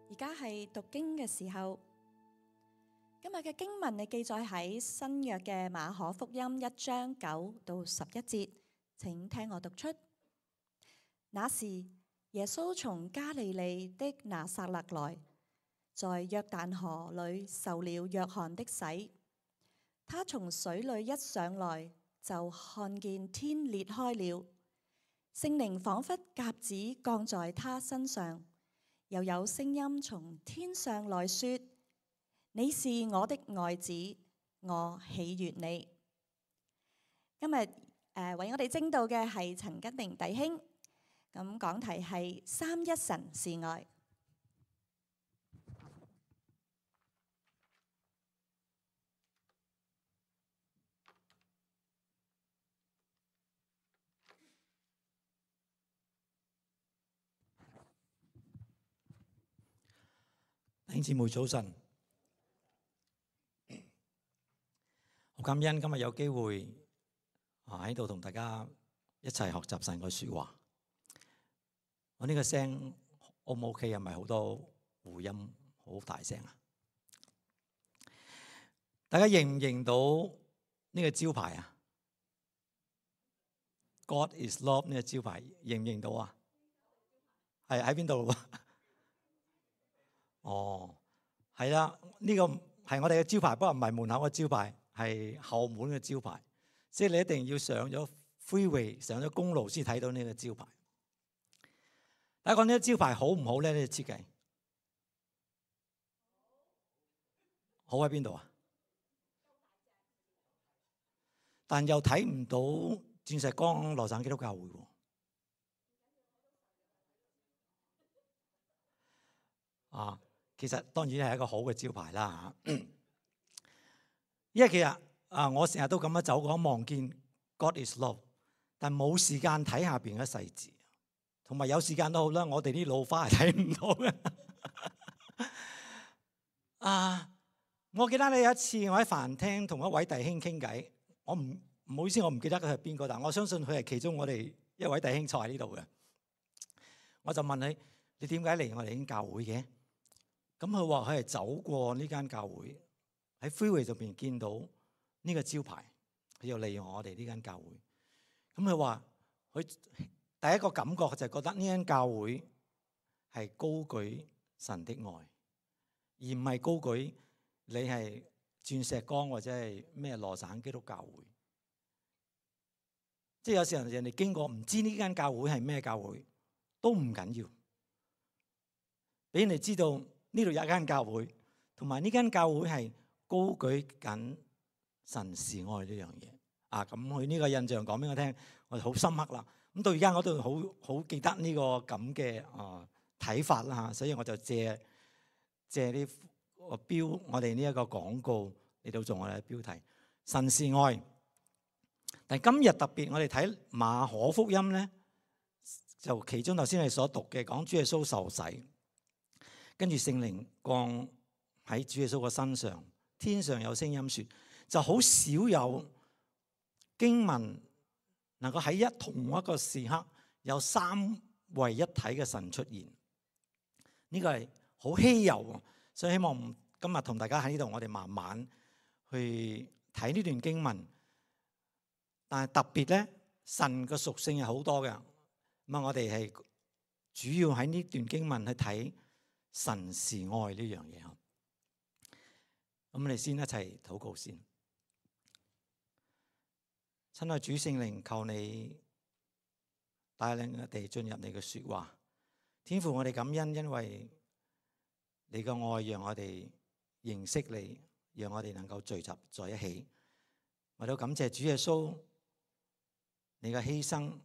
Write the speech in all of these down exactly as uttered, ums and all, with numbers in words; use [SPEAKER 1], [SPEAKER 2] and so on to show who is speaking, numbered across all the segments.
[SPEAKER 1] 而家係讀經嘅時候，今日嘅經文係記載喺新約嘅馬可福音一章九到十一節，請聽我讀出。那時，耶穌從加利利的拿撒勒來，在約旦河裏受了約翰的洗。他從水裏一上來，就看見天裂開了，聖靈仿佛鴿子降在他身上。又有聲音從天上來說：你是我的愛子，我喜悅你。今日誒、呃、為我哋證道嘅係陳吉明弟兄，咁講題係三一神是愛。
[SPEAKER 2] 弟兄姊妹早晨，好感恩今日有機會啊喺度同大家一齊學習神嘅說話。我呢個聲 O 唔 OK 啊？係咪好多回音，好大聲啊？大家認唔認到呢個招牌啊 ？God is love 呢個招牌認唔認到啊？係喺邊度？哦，係啦，呢個係我哋嘅招牌，不過唔係門口嘅招牌，係後門嘅招牌。即係你一定要上咗 freeway， 上咗公路先睇到呢個招牌。大家講呢個招牌好唔好咧？呢個設計好喺邊度啊？但又睇唔到鑽石崗羅省基督教會喎。啊！其實當然係一個好嘅招牌啦嚇，因為其實啊，我成日都咁樣走過，望見 God is love， 但冇時間睇下邊嘅細節，同埋有時間都好啦，我哋啲老花係睇唔到嘅。啊！我記得呢有一次我喺飯廳同一位弟兄傾偈，我唔唔好意思，我唔記得佢係邊個，但我相信佢係其中我哋一位弟兄坐喺呢度嘅。我就問佢：你點解嚟我哋呢間教會嘅？咁佢話佢係走過呢間教會，喺 freeway 上邊見到呢個招牌，佢就利用我哋呢間教會。咁佢話佢第一個感覺就係覺得呢間教會係高舉神的愛，而唔係高舉你係鑽石崗或者係咩羅省基督教會。即係有時候人哋經過唔知呢間教會係咩教會都唔緊要，俾人哋知道。呢度有一間教會，同埋呢間教會係高舉緊神是愛呢樣嘢啊！咁佢呢個印象講俾我聽，我就好深刻啦。咁到而家我都好好記得呢個咁嘅啊睇法啦嚇，所以我就借借呢個標，我哋呢一個廣告嚟到做我哋嘅標題：神是愛。但係今日特別，我哋睇馬可福音咧，就其中頭先你所讀嘅講主耶穌受洗。跟住聖靈降喺主耶穌嘅身上，天上有聲音說，就好少有經文能夠喺一同一個時刻有三位一體嘅神出現，呢個係好稀有，所以希望今日同大家喺呢度，我哋慢慢去睇呢段經文。但係特別咧，神嘅屬性係好多嘅，咁啊，我哋係主要喺呢段經文去睇。神是愛呢樣嘢，咁我哋先一齊禱告先。親愛主聖靈，求你帶領我哋進入你嘅說話。天父，我哋感恩，因為你嘅愛讓我哋認識你，讓我哋能夠聚集在一起。我都感謝主耶穌，你嘅犧牲，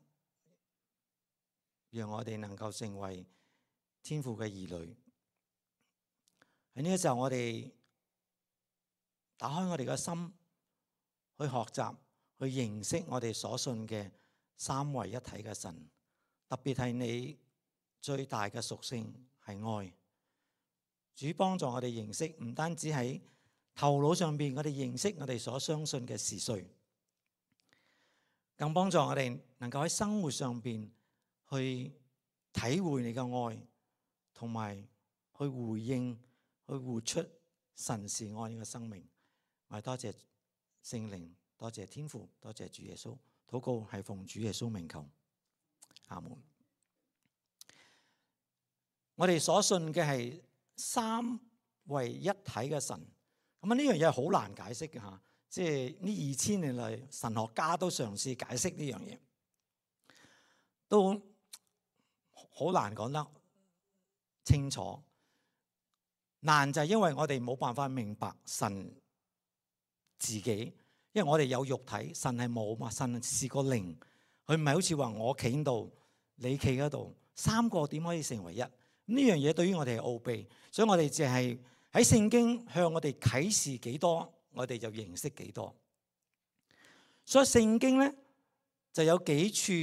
[SPEAKER 2] 讓我哋能夠成為天父嘅兒女。喺呢個時候，我哋打開我哋嘅心，去學習，去認識我哋所信嘅三位一體嘅神。特別係你最大嘅屬性係愛。主幫助我哋認識，唔單止喺頭腦上邊，我哋認識我哋所相信嘅是誰，更幫助我哋能夠喺生活上邊去體會你嘅愛，同埋去回應，去活出神是愛呢個生命。我哋多謝聖靈，多謝天父，多謝主耶穌。禱告係奉主耶穌名求，阿門。我哋所信嘅係三位一體嘅神，咁啊呢樣嘢係好難解釋嘅吓，即係呢二千年嚟神學家都嘗試解釋呢樣嘢，都好難講得清楚。難就係因為我哋冇辦法明白神自己，因為我哋有肉體，神係冇嘛，神是個靈，佢唔係好似話我企喺度，你企喺度，三個點可以成為一？呢樣嘢對於我哋係奧秘，所以我哋淨係喺聖經向我哋啟示幾多，我哋就認識幾多。所以聖經咧就有幾處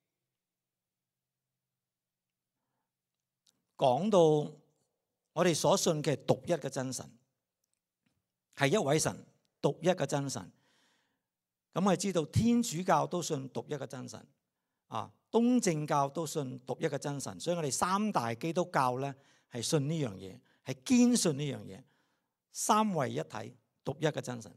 [SPEAKER 2] 講到我哋所信嘅獨一嘅真神，係一位神，獨一嘅真神。咁我哋知道天主教都信獨一嘅真神，啊，東正教都信獨一嘅真神，所以我哋三大基督教咧係信呢樣嘢，係堅信呢樣嘢，三位一體，獨一嘅真神。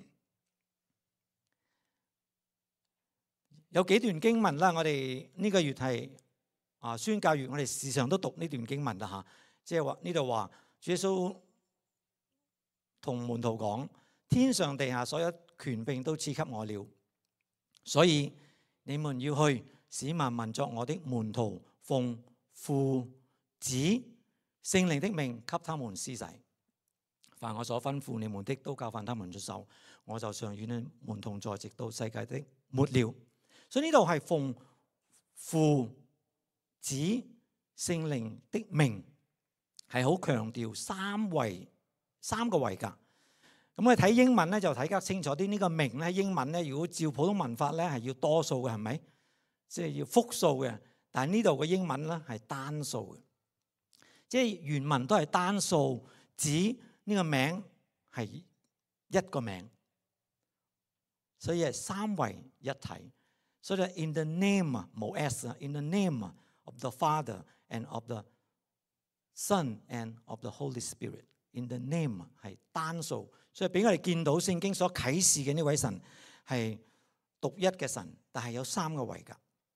[SPEAKER 2] 有幾段經文啦，我哋呢個月係啊宣教月，我哋時常都讀呢段經文啦吓，即係話呢度話主耶穌同門徒講：天上地下所有權柄都賜給我了，所以你們要去，使萬民作我的門徒，奉父子聖靈的命給他們施洗。凡我所吩咐你們的，都教訓他們遵守。我就常與你們同在，直到世界的末了。所以呢度係奉父子聖靈的命，係好強調三位三個位格。咁我哋睇英文咧就睇得清楚啲。呢個名咧英文咧，如果照普通文法咧係要多數嘅，係咪？即係要複數嘅。但係呢度嘅英文咧係單數嘅，即係原文都係單數，指呢個名係一個名，所以係三位一體。所以 in the name 冇 s 啊 ，in the name of the Father and of the Son and of the Holy Spirit。in the name 係單數，所以俾我哋見到聖經所啟示嘅呢位神係獨一嘅神，但係有三個位格。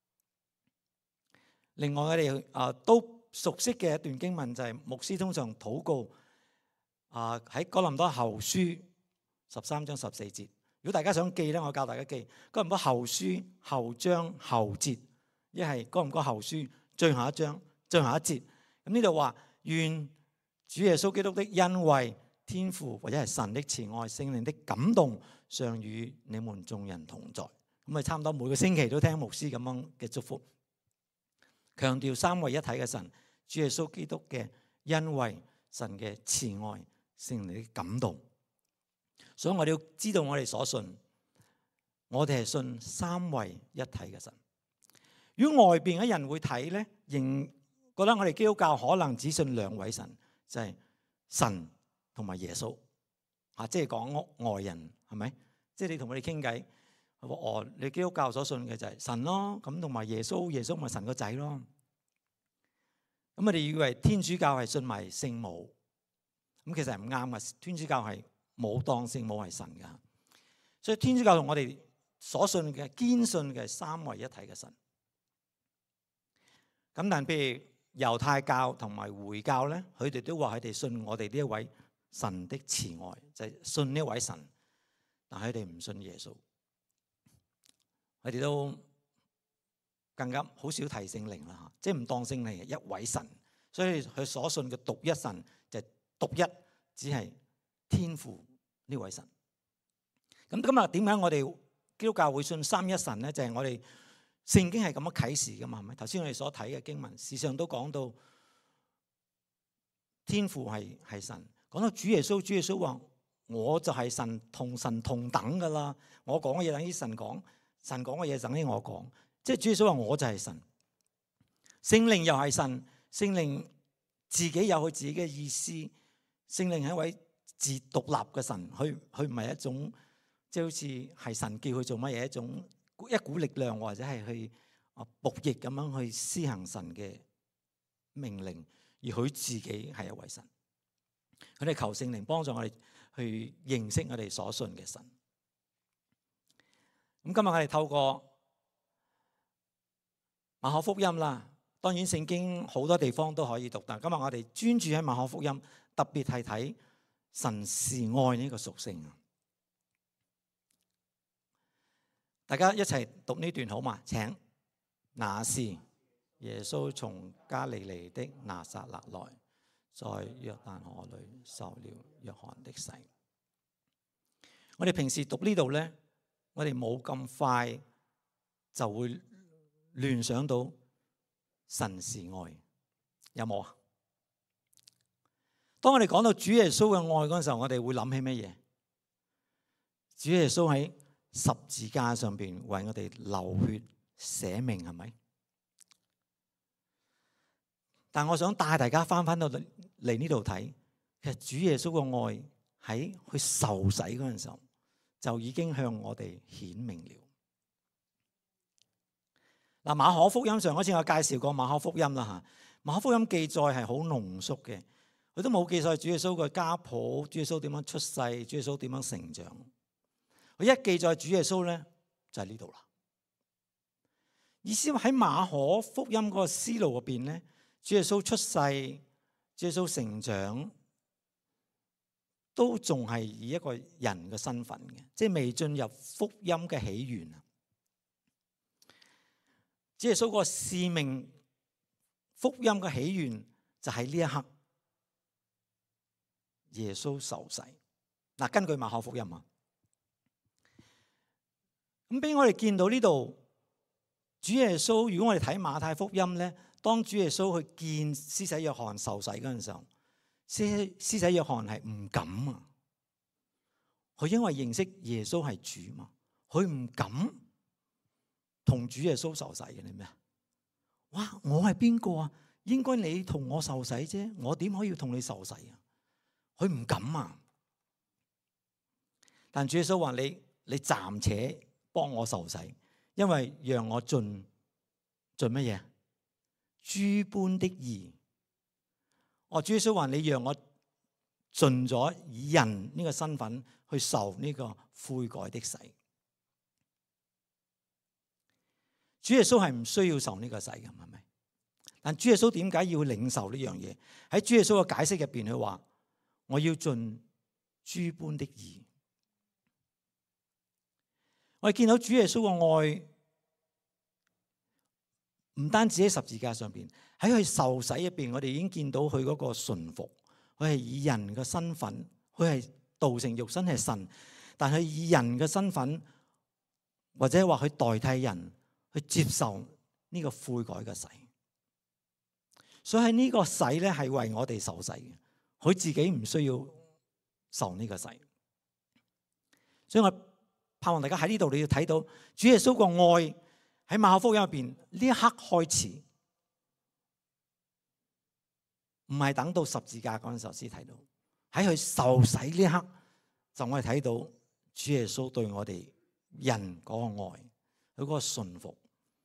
[SPEAKER 2] 另外我哋啊都熟悉嘅一段經文就係牧師通常禱告啊喺哥林多後書十三章十四節。如果大家想記咧，我教大家記哥林多後書後章後節，一係哥林多後書最後一章最後一節。咁呢度話願主耶穌基督的恩惠、天父或者係神的慈愛、聖靈的感動，常與你們眾人同在。咁啊，差唔多每個星期都聽牧師咁樣嘅祝福，強調三位一體嘅神，主耶穌基督嘅恩惠、神嘅慈愛、聖靈的感動。所以我哋要知道我哋所信，我哋係信三位一體嘅神。如果外邊嘅人會睇咧，仍覺得我哋基督教可能只信兩位神，就係神同埋耶穌啊，即係講外人係咪？即係你同佢哋傾偈，哦，你基督教所信嘅就係神咯，咁同埋耶穌，耶穌咪神個仔咯。咁我哋以為天主教係信埋聖母，咁其實係唔啱嘅。天主教係冇當聖母係神噶，所以天主教同我哋所信嘅堅信嘅三位一體嘅神。咁但譬如猶太教同埋回教咧，佢哋都話佢哋信我哋呢一位神的慈愛，就係信呢位神，但係佢哋唔信耶穌，佢哋都更加好少提聖靈啦吓，即係唔當聖靈係一位神，所以佢所信嘅獨一神就係獨一，只係天父呢位神。咁今日點解我哋基督教會信三一神咧？就係我哋聖經係咁樣啟示噶嘛，係咪？頭先我哋所睇嘅經文，事實上都講到天父係係神，講到主耶穌，主耶穌話我就係神，同神同等噶啦。我講嘅嘢等於神講，神講嘅嘢等於我講，即係主耶穌話我就係神。聖靈又係神，聖靈自己有佢自己嘅意思。聖靈係一位自獨立嘅神，佢佢唔係一種即係好似係神叫佢做乜嘢一種一股力量，或者係去啊僕役咁樣去施行神嘅命令，而而佢自己係一位神。佢哋求聖靈幫助我哋去認識我哋所信嘅神。咁今日我哋透過馬可福音啦，當然聖經好多地方都可以讀，但今日我哋專注喺馬可福音，特別係睇神是愛呢個屬性。大家一齊讀呢段好嗎？請。那時耶穌從加利利的拿撒勒來，在約旦河裏受了約翰的洗。我哋平時讀呢度呢，我哋冇咁快就會聯想到神是愛，有冇啊？當我哋講到主耶穌嘅愛嗰陣時候，我哋會諗起乜嘢？主耶穌喺十字架上邊為我哋流血捨命，係咪？但我想帶大家翻翻到嚟呢度睇，其實主耶穌嘅愛喺佢受洗嗰陣時候就已經向我哋顯明了。嗱，馬可福音上嗰次我介紹過馬可福音啦嚇，馬可福音記載係好濃縮嘅，佢都冇記載主耶穌嘅家譜，主耶穌點樣出世，主耶穌點樣成長。佢一記載主耶穌咧，就係呢度啦。意思話喺馬可福音嗰個思路入邊咧，主耶穌出世、主耶穌成長，都仲係以一個人嘅身份嘅，即係未進入福音嘅起源啊。主耶穌個使命、福音嘅起源就喺呢一刻，耶穌受洗。嗱，根據馬可福音啊，咁俾我哋見到呢度，主耶穌，如果我哋睇馬太福音咧，當主耶穌去見施洗約翰受洗嗰陣時候，施施洗約翰係唔敢啊，佢因為認識耶穌係主嘛，佢唔敢同主耶穌受洗嘅。你咩啊？哇！我係邊個啊？應該你同我受洗啫，我點可以同你受洗啊？佢唔敢啊。但主耶穌話：你你暫且幫我受洗，因為讓我盡盡乜嘢？諸般的義。我主耶穌話：你讓我盡咗以人呢個身份去受呢個悔改的洗。主耶穌係唔需要受呢個洗嘅，係咪？但主耶穌點解要領受呢樣嘢？喺主耶穌嘅解釋入邊，佢話：我要盡諸般的義。我哋見到主耶穌嘅愛，唔單止喺十字架上邊，喺佢受洗入邊，我哋已經見到佢嗰個順服。佢係以人嘅身份，佢係道成肉身係神，但係以人嘅身份，或者話佢代替人去接受呢個悔改嘅洗。所以喺呢個洗咧係為我哋受洗嘅，佢自己唔需要受呢個洗。所以我盼望大家喺呢度你要睇到主耶穌個愛喺馬可福音入邊呢一刻開始，唔係等到十字架嗰陣時候先睇到，喺佢受洗呢一刻就我哋睇到主耶穌對我哋人嗰個愛，佢嗰個順服。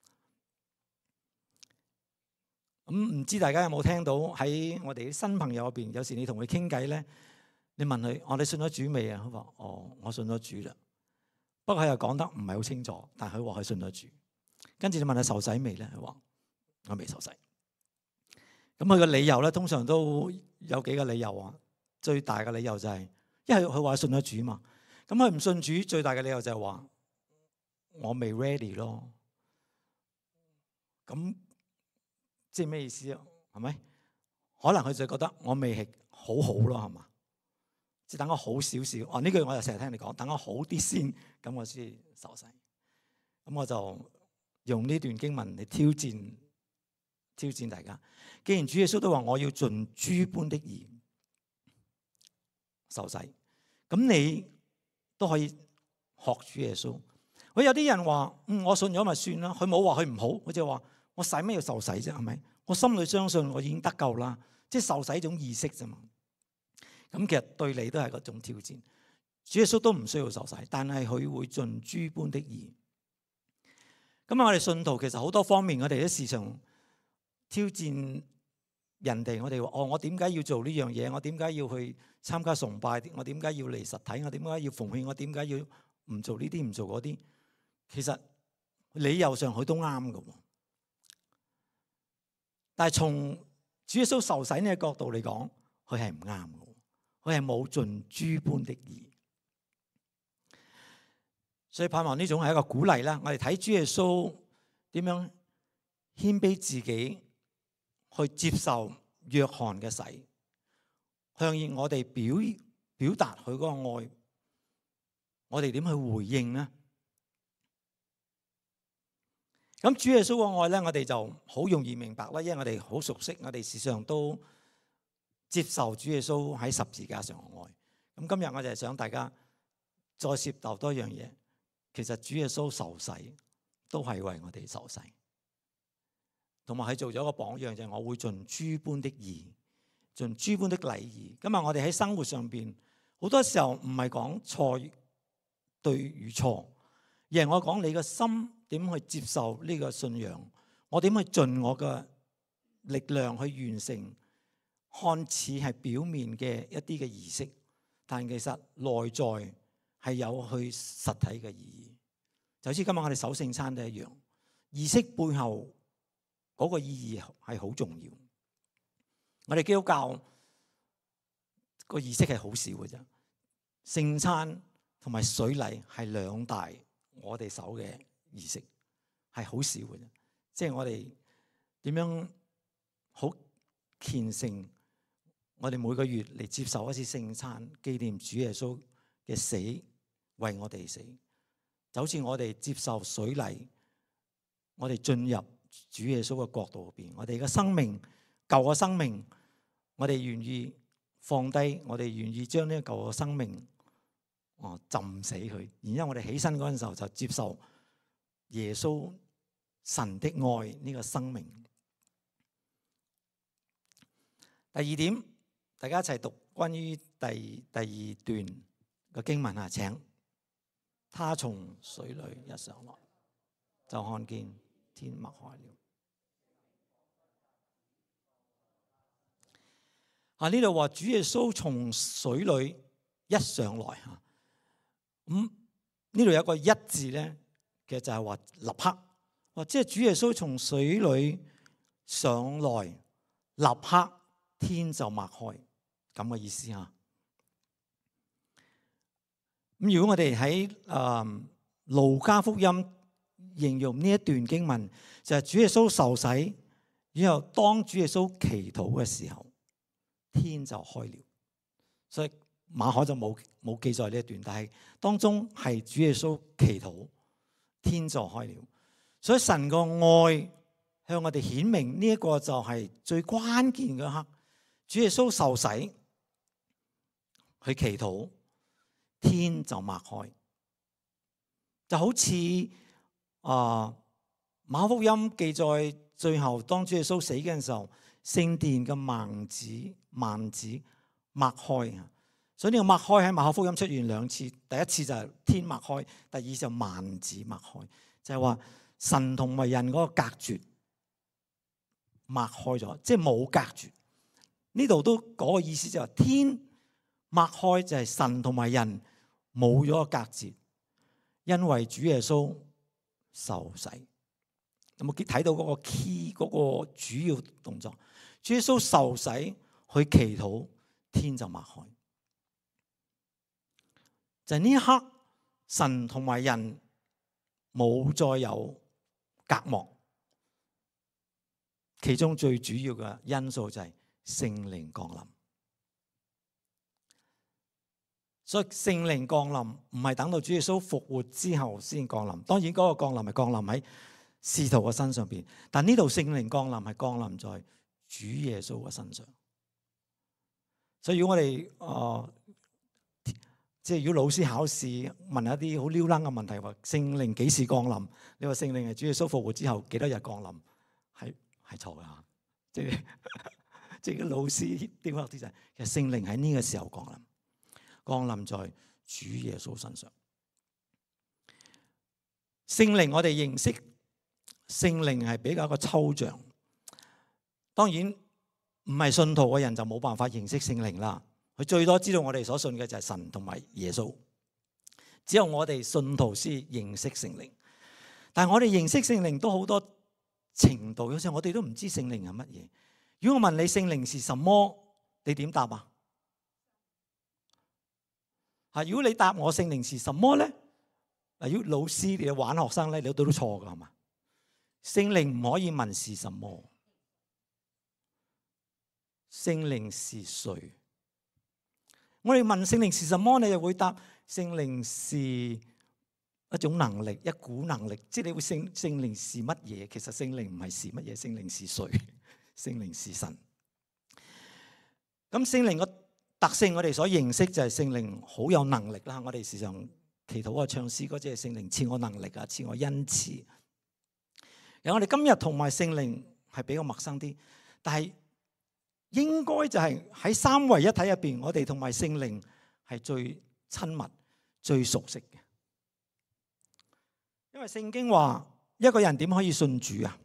[SPEAKER 2] 咁唔知大家有冇聽到喺我哋啲新朋友入邊，有時你同佢傾偈咧，你問佢：我哋信咗主未啊？佢話：哦，我信咗主啦。不過佢又講得唔係好清楚，但係佢話佢信咗主。跟住你問佢受洗未咧？佢話我未受洗。咁佢嘅理由咧，通常都有幾個理由啊。最大嘅理由就係，因為佢話信咗主嘛。咁佢唔信主，最大嘅理由就係話我未 ready 咯。咁即係咩意思啊？係咪？可能佢就覺得我未係好好咯，係嘛？即係等我好少少。哦，呢句我就成日聽你講，等我好啲先，咁我先受洗。咁我就用呢段經文嚟挑戰挑戰大家。既然主耶穌都話我要盡諸般的義受洗，咁你都可以學主耶穌。我有啲人話：嗯，我信咗咪算啦。佢冇話佢唔好，佢就話：我使咩要受洗啫？係咪？我心裏相信我已經得救啦。即係受洗一種意識啫嘛。咁其實對你都係嗰種挑戰。主耶穌都唔需要受洗，但係佢會盡諸般的義。咁啊，我哋信徒其實好多方面，我哋都時常挑戰人哋，我哋話哦，我點解要做呢樣嘢？我點解要去參加崇拜？我點解要嚟實體？我點解要奉獻？我點解要唔做呢啲唔做嗰啲？其實理由上佢都啱嘅，但係從主耶穌受洗呢個角度嚟講，佢係唔啱嘅，佢係冇盡諸般的義。所以盼望呢種係一個鼓勵啦。我哋睇主耶穌點樣謙卑自己，去接受約翰嘅洗，向我哋表表達佢嗰個愛，我哋點去回應呢？咁主耶穌嘅愛咧，我哋就好容易明白啦，因為我哋好熟悉，我哋時常都接受主耶穌喺十字架上嘅愛。咁今日我就係想大家再涉獵多一樣嘢，其實主耶穌受洗都係為我哋受洗。同埋佢做咗一個榜樣，就係我會盡諸般的義，盡諸般的禮儀。今日我哋喺生活上邊，好多時候唔係講錯對與錯，而係我講你個心點去接受呢個信仰，我點去盡我嘅力量去完成看似係表面嘅一啲嘅儀式，但其實內在係有去實體嘅意義。就好似今日我哋守聖餐都一樣，儀式背後嗰個意義係好重要。我哋基督教個儀式係好少嘅啫，聖餐同埋水禮係兩大我哋守嘅儀式，係好少嘅啫。即係我哋點樣好虔誠，我哋每個月嚟接受一次聖餐，紀念主耶穌嘅死，為我哋死。就好似我哋接受水禮，我哋進入主耶穌嘅國度入邊，我哋嘅生命舊嘅生命，我哋願意放低，我哋願意將呢個舊嘅生命哦浸死佢，然之後我哋起身嗰陣時候就接受耶穌神的愛呢個生命。第二點，大家一齊讀關於第第二段嘅經文啊，請。他從水裏一上來，就看見天擘開了。啊！呢度話主耶穌從水裏一上來嚇，咁呢度有個一字咧，其實就係話立刻，或即係主耶穌從水裏上來，立刻天就擘開，咁嘅意思嚇。咁如果我哋喺誒路加福音形容呢一段經文，就係主耶穌受洗，然後當主耶穌祈禱嘅時候，天就開了。所以馬可就冇冇記載呢一段，但係當中係主耶穌祈禱，天就開了。所以神個愛向我哋顯明呢一個就係最關鍵嘅刻。主耶穌受洗去祈禱，天就擘開，就好似啊馬可福音記載最後當主耶穌死嘅時候，聖殿嘅幔子幔子擘開。所以呢個擘開喺馬可福音出現兩次，第一次就係天擘開，第二就幔子擘開，就係話神同埋人嗰個隔絕擘開咗，即係冇隔絕。呢度都嗰個意思就係天擘開就係神同埋人冇咗個隔絕，因為主耶穌受洗。有冇睇到嗰個 key 嗰個主要動作？主耶穌受洗去祈禱，天就擘開。就係呢一刻，神同埋人冇再有隔膜。其中最主要嘅因素就係聖靈降臨。所以聖靈降臨唔係等到主耶穌復活之後先降臨，當然嗰個降臨係降臨喺使徒嘅身上邊，但呢度聖靈降臨係降臨在主耶穌嘅身上。所以如果我哋誒、呃、即係如果老師考試問一啲好撩楞嘅問題，話聖靈幾時降臨？你話聖靈係主耶穌復活之後幾多日降臨？係係錯噶，即係即係老師點講啲就係，其實聖靈喺呢個時候降臨。降臨在主耶穌身上。聖靈我哋認識聖靈係比較一個抽象，當然唔係信徒嘅人就冇辦法認識聖靈啦。佢最多知道我哋所信嘅就係神同埋耶穌。只有我哋信徒先認識聖靈。但係我哋認識聖靈都好多程度，有時候我哋都唔知聖靈係乜嘢。如果我問你聖靈是什麼，你點答啊？啊，如果你答我聖靈是什麼咧？嗱，如果老師你玩學生咧，你都都錯噶係嘛？聖靈唔可以問是什麼，聖靈是誰？我哋問聖靈是什麼，你就會答聖靈是一種能力，一股能力。即係你會聖聖靈是乜嘢？其實聖靈唔係是乜嘢，聖靈是誰？聖靈是神。咁聖靈個特性，我哋所認識就係聖靈好有能力啦。我哋時常祈禱啊、唱詩嗰隻聖靈賜我能力啊，賜我恩賜。有我哋今日同埋聖靈係比較陌生啲，但係應該就係喺三位一體入邊，我哋同埋聖靈係最親密、最熟悉嘅。因為聖經話一個人點可以信主啊？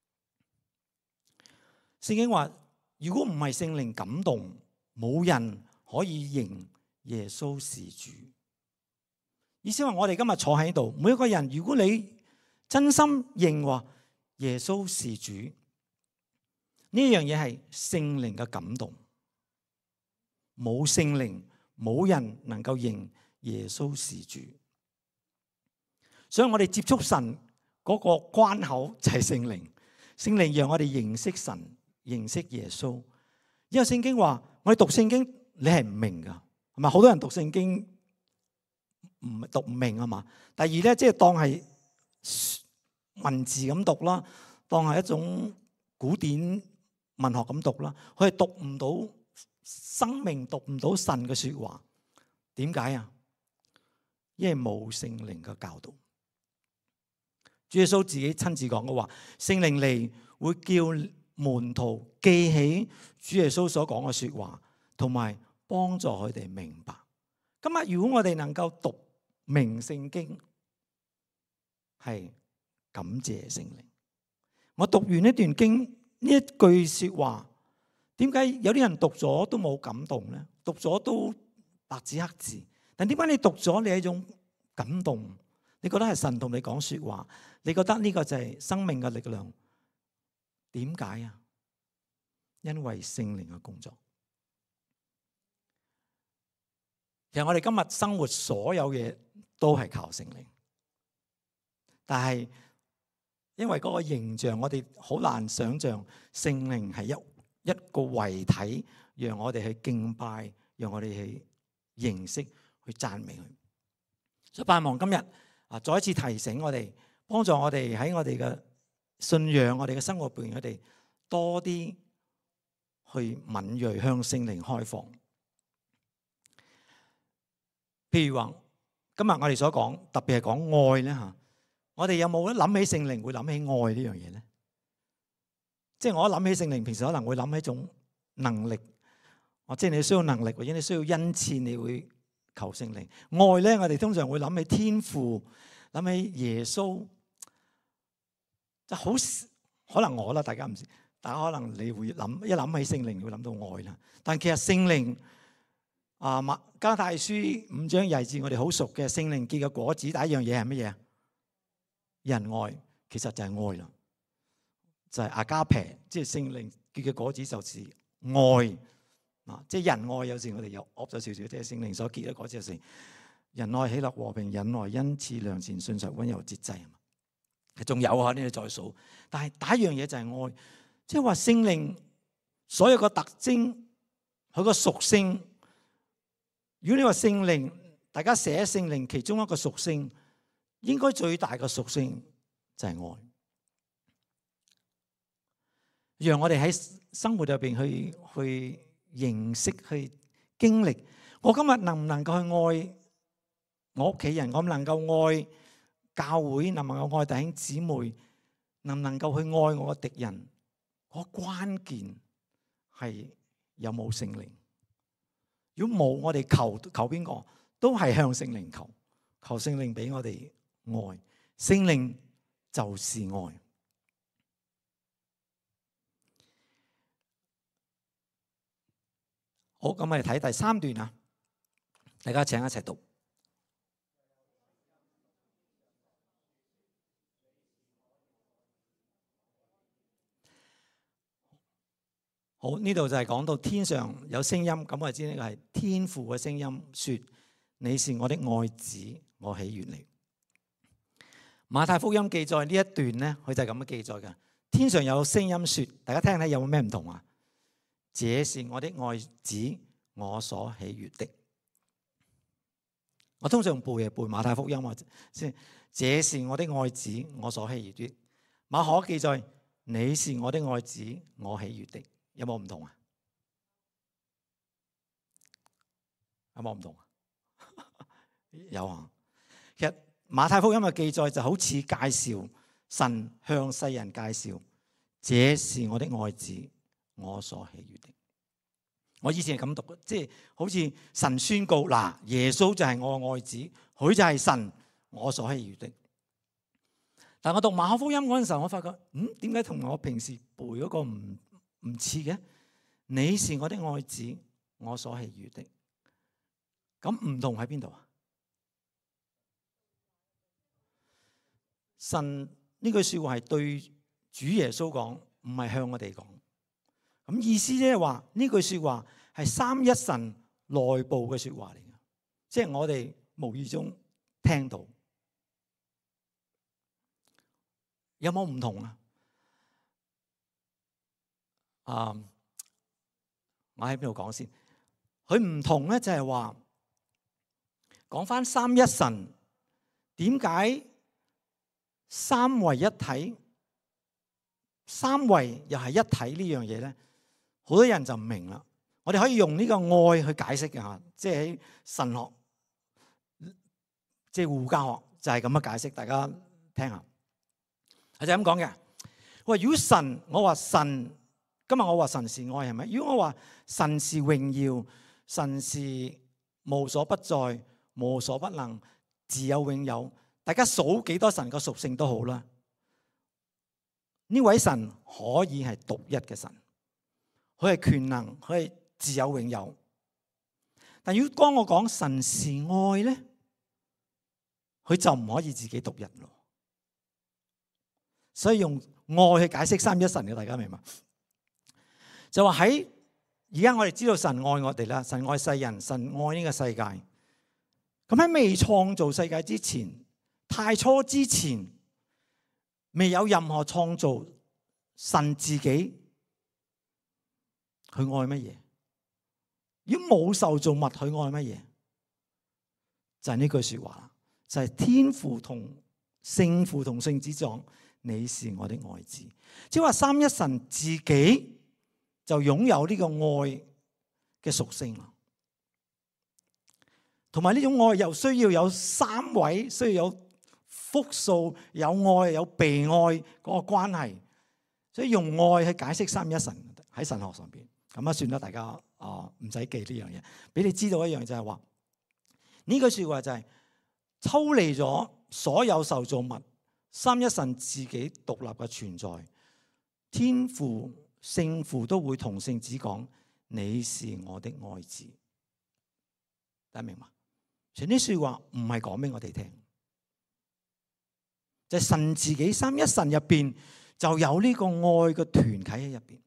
[SPEAKER 2] 聖經話如果唔係聖靈感動，冇人可以認耶穌是主。意思話我哋今日坐喺度，每一個人，如果你真心認話耶穌是主，呢樣嘢係聖靈嘅感動。冇聖靈，冇人能夠認耶穌是主。所以我哋接觸神嗰個關口就係聖靈。聖靈讓我哋認識神，認識耶穌。因為聖經話我哋讀聖經你係唔明噶，係咪？好多人讀聖經唔讀唔明啊嘛。第二咧，即係當係文字咁讀啦，當係一種古典文學咁讀啦，佢係讀唔到生命，讀唔到神嘅說話。點解啊？因為冇聖靈嘅教導。主耶穌自己親自講嘅話，聖靈嚟會叫門徒記起主耶穌所講嘅說話，同埋幫助佢哋明白。今日如果我哋能夠讀明聖經，係感謝聖靈。我讀完呢段經呢一句說話，點解有啲人讀咗都冇感動呢？讀咗都白紙黑字，但點解你讀咗你係一種感動？你覺得係神同你講說話，你覺得呢個就係生命嘅力量？點解啊？因為聖靈嘅工作。其實我哋今日生活所有嘢都係靠聖靈，但係因為嗰個形象，我哋好難想象聖靈係一一個遺體，讓我哋去敬拜，讓我哋去認識，去讚美佢。所以盼望今日啊，再一次提醒我哋，幫助我哋喺我哋嘅信仰、我哋嘅生活裏邊，我哋多啲去敏銳向聖靈開放。譬如話，今日我哋所講，特別係講愛咧吓，我哋有冇咧諗起聖靈會諗起愛呢樣嘢咧？即係我一諗起聖靈，平時可能會諗起一種能力，或者你需要能力，或者你需要恩賜，你會求聖靈。愛咧，我哋通常會諗起天父，諗起耶穌，就好可能我啦，大家唔知，大家可能你會諗一諗起聖靈會諗到愛啦。但其實聖靈啊，加拉太書五章廿節，我哋好熟嘅聖靈結嘅果子，第一樣嘢係乜嘢啊？仁愛，其實就係愛啦，就係阿加皮，即係聖靈結嘅果子就是愛啊！即係仁愛，有時我哋又噏咗少少，即係聖靈所結嘅果子就是仁愛、喜樂、和平、忍耐、恩慈、良善、信實、溫柔、節制。仲有啊，呢啲再數。但係第一樣嘢就係愛，即係話聖靈所有個特徵，佢個屬性。如果你話聖靈，大家寫聖靈其中一個屬性，應該最大嘅屬性就係愛，讓我哋喺生活入邊去去認識、去經歷。我今日能唔能夠去愛我屋企人？我唔能夠愛教會，能唔能夠愛弟兄姊妹？能唔能夠去愛我嘅敵人？嗰個關鍵係有冇聖靈。如果冇，我哋求求邊個都係向聖靈求，求聖靈俾我哋愛。聖靈就是愛。 好，咁我哋睇第三段啊，大家請一齊讀。好，呢度就係講到天上有聲音，咁我哋知呢個係天父嘅聲音，說你是我的愛子，我喜悅你。馬太福音記載呢一段呢，佢就係咁樣記載嘅。天上有聲音說，大家聽睇有冇咩唔同啊？這是我的愛子，我所喜悅的。我通常背嘅背馬太福音啊，先這是我的愛子，我所喜悅的。馬可記載你是我的愛子，我喜悅的。有冇唔同啊？有冇唔同啊？有啊。其實馬太福音嘅記載就好似介紹神向世人介紹，這是我的愛子，我所喜悅的。我以前係咁讀嘅，即係好似神宣告嗱，耶穌就係我嘅愛子，佢就係神，我所喜悅的。但我讀馬可福音嗰陣時候，我發覺，嗯，點解同我平時背嗰個唔唔似嘅？你是我的愛子，我所喜悅的。咁唔同喺邊度啊？神呢句說話係對主耶穌講，唔係向我哋講。咁意思即係話呢句說話係三一神內部嘅說話嚟嘅，即係我哋無意中聽到。有冇唔同啊？啊、um,，我喺邊度講先？佢唔同咧，就係話講翻三一神，點解三位一體？三位又係一體呢樣嘢咧？好多人就唔明啦。我哋可以用呢個愛去解釋嘅吓，即係喺神學，即係護教學就係咁樣解釋，大家聽下。係就咁講嘅。我話如果神，我話神，今日我話神是愛係咪？如果我話神是榮耀，神是無所不在、無所不能、自有永有，大家數幾多神個屬性都好啦。呢位神可以係獨一嘅神，佢係權能，佢係自有永有。但如果當我講神是愛咧，佢就唔可以自己獨一咯。所以用愛去解釋三一神嘅，大家明嘛？就話喺而家我哋知道神愛我哋啦，神愛世人，神愛呢個世界。咁喺未創造世界之前，太初之前，未有任何創造，神自己佢愛乜嘢？如果冇受造物，佢愛乜嘢？就係呢句說話啦，就係天父同聖父同聖子講。你是我的愛子，即係話三一神自己就擁有呢個愛嘅屬性啦，同埋呢種愛又需要有三位，需要有複數，有愛有被愛嗰個關係，所以用愛去解釋三一神喺神學上邊，咁啊算啦，大家啊唔使記呢樣嘢，俾你知道一樣就係話呢句說話就係抽離咗所有受造物。三一神自己獨立嘅存在，天父、聖父都會同聖子講：你是我的愛子。大家明嘛？全啲說話唔係講俾我哋聽，就係神自己三一神入邊就有呢個愛嘅團體喺入邊。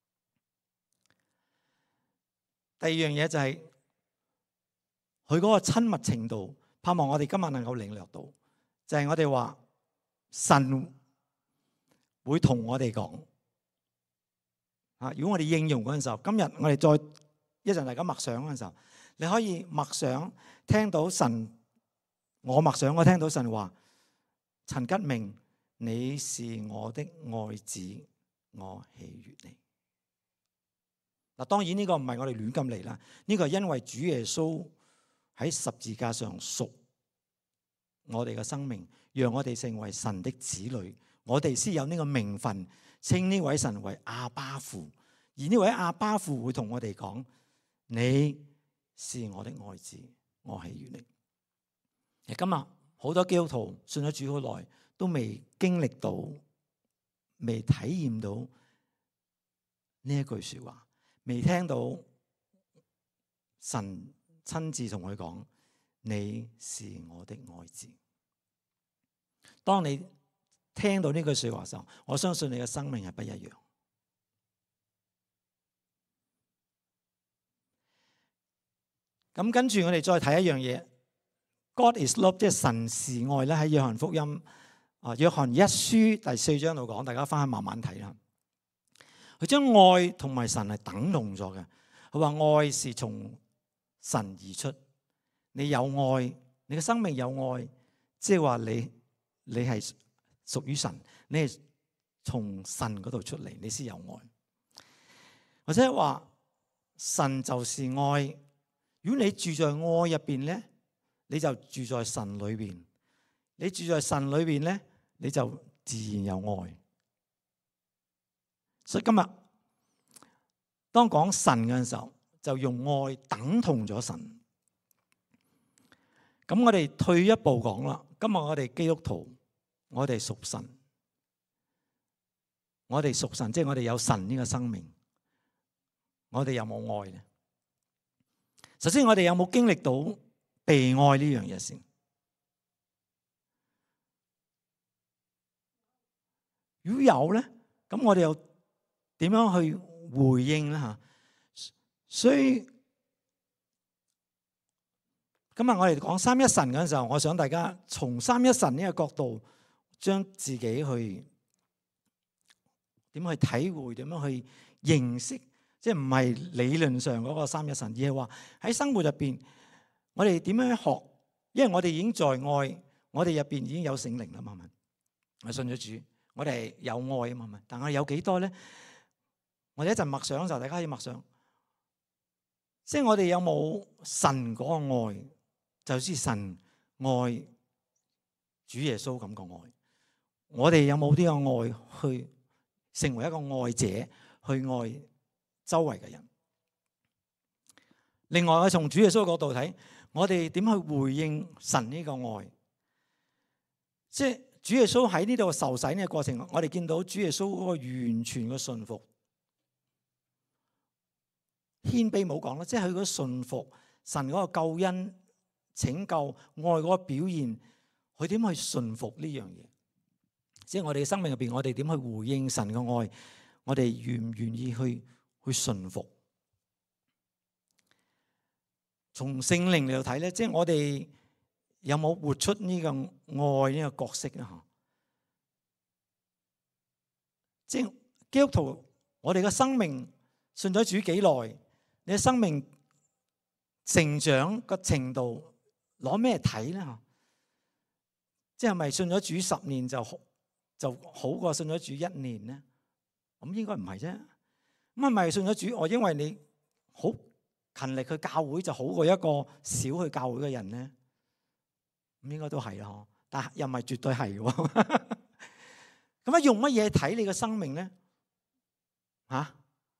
[SPEAKER 2] 第二樣嘢就係佢嗰個親密程度，盼望我哋今日能夠領略到，就係我哋話。神會同我哋講啊！如果我哋應用嗰陣時候，今日我哋再一陣大家默想嗰陣時候，你可以默想聽到神，我默想我聽到神話：陳吉明，你是我的愛子，我喜悅你。嗱，當然呢個唔係我哋亂咁嚟啦，呢個係因為主耶穌喺十字架上贖我哋嘅生命。讓我哋成為神的子女，我哋先有呢個名分，稱呢位神為阿爸父。而呢位阿爸父會同我哋講：你是我的愛子，我喜悅你。今日好多基督徒信咗主好耐，都未經歷到、未體驗到呢一句說話，未聽到神親自同佢講：你是我的愛子。當你聽到呢句說話嘅時候，我相信你嘅生命係不一樣。咁跟住我哋再睇一樣嘢 ，God is love， 即係神是愛咧。喺約翰福音啊，約翰一書第四章度講，大家翻去慢慢睇啦。佢將愛同埋神係等同咗嘅。佢話愛是從神而出，你有愛，你嘅生命有愛，即係話你你係屬於神，你係從神嗰度出嚟，你先有愛。或者話神就是愛。如果你住在愛入邊咧，你就住在神裏邊。你住在神裏邊咧，你就自然有愛。所以今日當講神嘅時候，就用愛等同咗神。咁我哋退一步講啦，今日我哋基督徒，我哋屬神，我哋屬神，即係我哋有神呢個生命，我哋有冇愛咧？首先，我哋有冇經歷到被愛呢樣嘢先？如果有咧，咁我哋又點樣去回應咧？吓，所以今日我哋講三一神嗰陣時候，我想大家從三一神呢個角度，將自己去點去體會，點樣去認識。即係唔係理論上嗰個三一神，而係話喺生活入邊，我哋點樣學？因為我哋已經在愛，我哋入邊已經有聖靈啦嘛，係咪？我信咗主，我哋有愛啊嘛，係咪？但係有幾多咧？我哋一陣默想嘅時候，大家可以默想，即係我哋有冇神嗰個愛？就好似神愛主耶穌咁個愛，我哋有冇呢個愛去成為一個愛者，去愛周圍嘅人？另外，我從主耶穌嘅角度睇，我哋點去回應神呢個愛？即係主耶穌喺呢度受洗呢個過程，我哋見到主耶穌嗰個完全嘅順服、謙卑冇講啦，即係佢嗰順服神嗰個救恩、拯救、愛嗰個表現，佢點去順服呢樣嘢？即係我哋嘅生命入邊，我哋點去回應神嘅愛？我哋願唔願意去？去順服，從聖靈嚟到睇咧，即係我哋有冇活出呢個愛呢個角色咧？吓，即係基督徒，我哋嘅生命信咗主幾耐？你嘅生命成長個程度攞咩睇咧？吓，即係咪信咗主十年就就好過信咗主一年咧？咁應該唔係啫。咁係咪信咗主？我因為你好勤力去教會，就好過一個少去教會嘅人咧？咁應該都係啊，但係又唔係絕對係嘅。咁啊，用乜嘢睇你嘅生命咧？吓，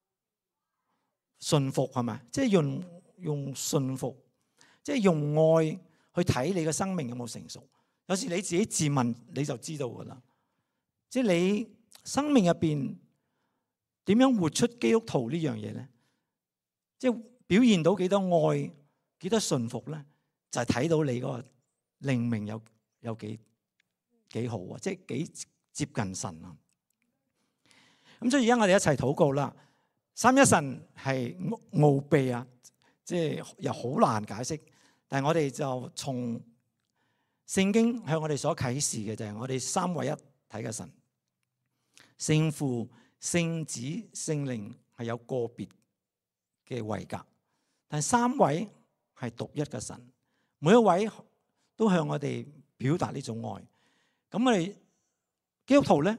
[SPEAKER 2] 順服係咪？即係用用順服，即係用愛去睇你嘅生命有冇成熟？有時你自己自問你就知道噶啦。即係你生命入邊點樣活出基督徒呢樣嘢咧？即係表現到幾多愛、幾多順服咧？就係睇到你嗰個靈命有有幾幾好啊！即係幾接近神啊！咁所以而家我哋一齊禱告啦。三一神係奧秘啊，即係又好難解釋。但係我哋就從聖經向我哋所啟示嘅就係我哋三位一體嘅神，聖父、聖子、聖靈係有個別嘅位格，但係三位係獨一嘅神，每一位都向我哋表達呢種愛。咁我哋基督徒咧，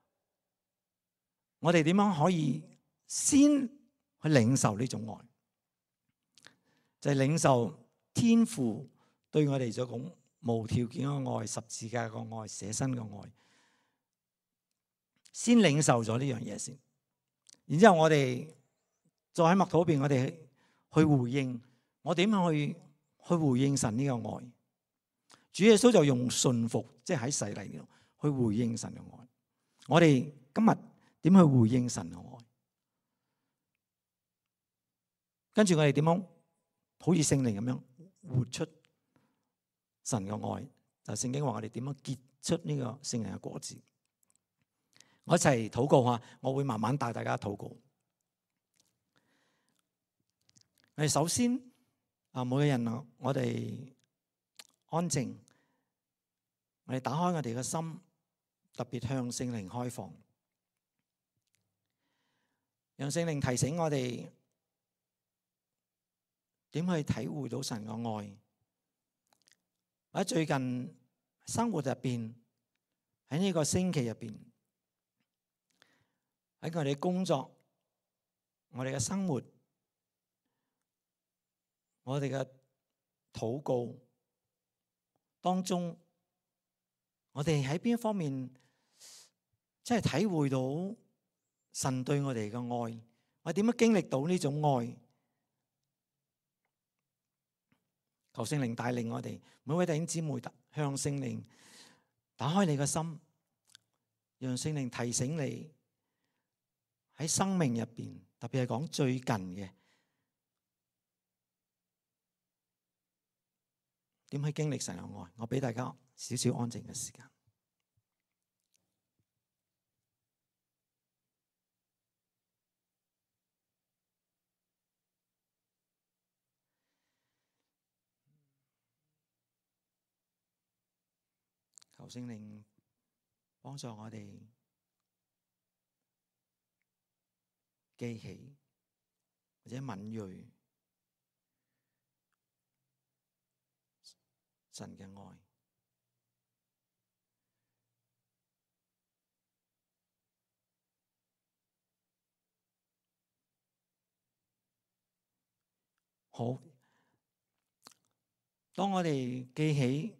[SPEAKER 2] 我哋點樣可以先去領受呢種愛？就係領受天父對我哋所講無條件嘅愛、十字架嘅愛、捨身嘅愛。先領受咗呢樣嘢先，然之後我哋再喺默禱邊，我哋去回應，我點樣去去回應神呢個愛？主耶穌就用順服，即係喺洗禮度去回應神嘅愛。我哋今日點去回應神嘅愛？跟住我哋點樣好似聖靈咁樣活出神嘅愛。就聖經話我哋點樣結出呢個聖靈嘅果子。我一齊禱告下，我會慢慢帶大家禱告。我哋首先啊，每個人啊，我哋安靜，我哋打開我哋嘅心，特別向聖靈開放，讓聖靈提醒我哋點去體會到神嘅愛。喺最近生活入邊，喺呢個星期入邊，喺我哋工作、我哋嘅生活、我哋嘅禱告當中，我哋喺邊一方面即係體會到神對我哋嘅愛？我點樣經歷到呢種愛？求聖靈帶領我哋每位弟兄姊妹向聖靈打開你嘅心，讓聖靈提醒你喺生命入邊，特別係講最近嘅點去經歷神嘅愛。我俾大家少少安靜嘅時間。求聖靈幫助我哋記起或者敏銳神嘅愛。好，當我哋記起、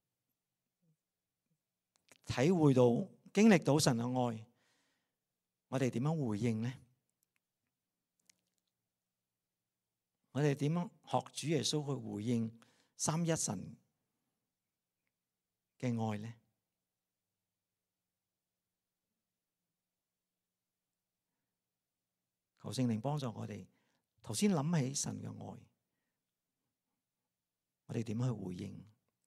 [SPEAKER 2] 體會到、經歷到神嘅愛，我哋點樣回應呢？我哋點樣學主耶穌去回應三一神嘅愛呢？求聖靈幫助我哋。頭先諗起神嘅愛，我哋點樣去回應？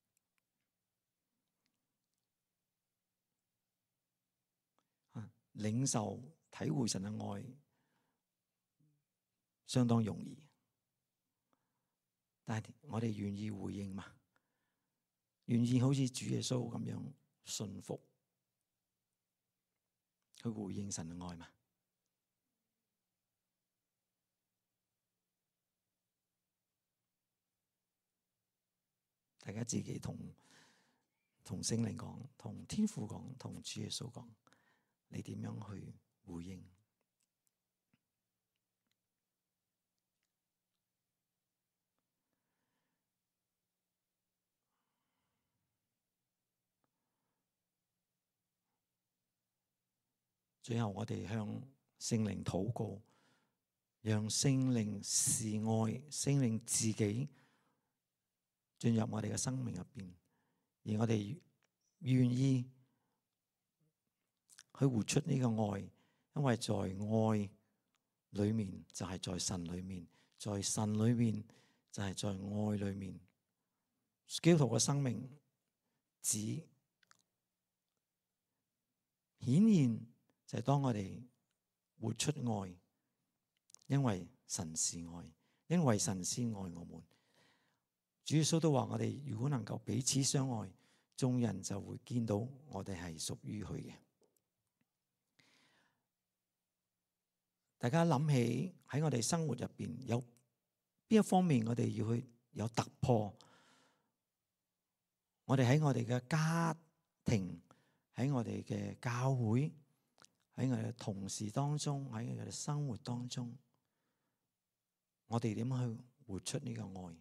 [SPEAKER 2] 領受、體會神嘅愛，相當容易，但係我哋願意回應嘛？願意好似主耶穌咁樣順服，去回應神嘅愛嘛？大家自己同同聖靈講，同天父講，同主耶穌講，你點樣去回應？最後我哋向聖靈禱告，讓聖靈示愛，聖靈自己進入我哋嘅生命入邊，而我哋願意去活出呢個愛，因為在愛裏面就係在神裏面，在神裏面就係在愛裏面。基督徒嘅生命只顯現就係當我哋活出愛，因為神是愛，因為神先愛我們。主耶穌都話我哋如果能夠彼此相愛，眾人就會見到我哋係屬於佢嘅。大家諗起喺我哋生活入邊有邊一方面我哋要去有突破？我哋喺我哋嘅家庭，喺我哋嘅教會，喺我哋嘅同事當中，喺我哋嘅生活當中，我哋點去活出呢個愛？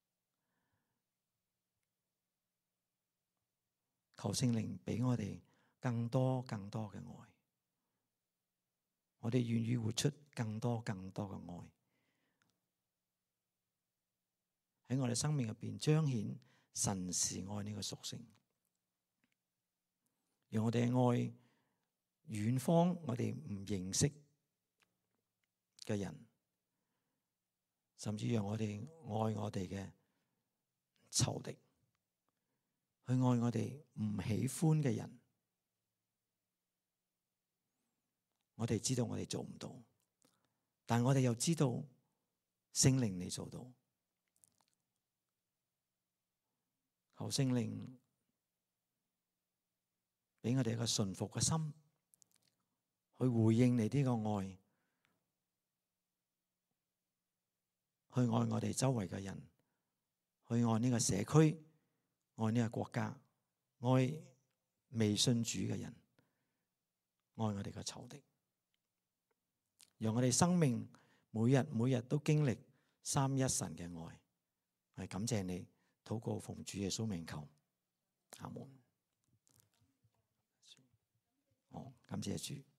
[SPEAKER 2] 求聖靈俾我哋更多更多嘅愛，我哋願意活出更多更多嘅愛，喺我哋生命入邊彰顯神是愛呢個屬性，讓我哋愛遠方我哋唔認識嘅人， 甚至讓我哋愛我哋嘅仇敵，去愛我哋唔喜歡嘅人。我哋知道我哋做唔到，但我哋又知道聖靈你做到。求聖靈俾我哋一個順服嘅心，去回應你呢個愛，去愛我哋周圍嘅人，去愛呢個社區，愛呢個國家，愛未信主嘅人，愛我哋嘅仇敵，讓我哋生命每日每日都經歷三一神嘅愛。係感謝你，禱告奉主耶穌名求，阿門。好，感謝主。